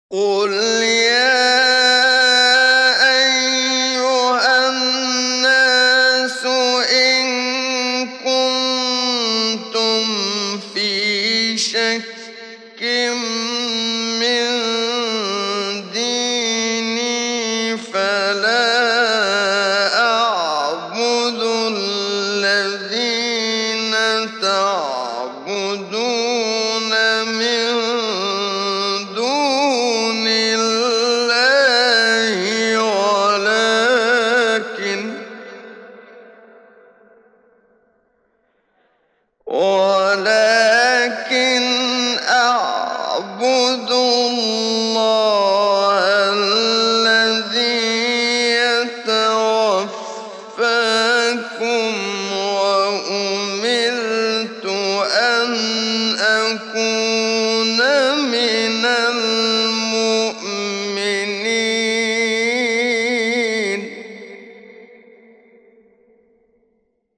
قُلْ يَا أَيُّهَا النَّاسُ إِن كُنتُمْ فِي شَكٍّ مِّن دِينِي فَلَا أَعْبُدُ الَّذِينَ تَعْبُدُونَ مِن دُونِ اللَّهِ ولكن أعبد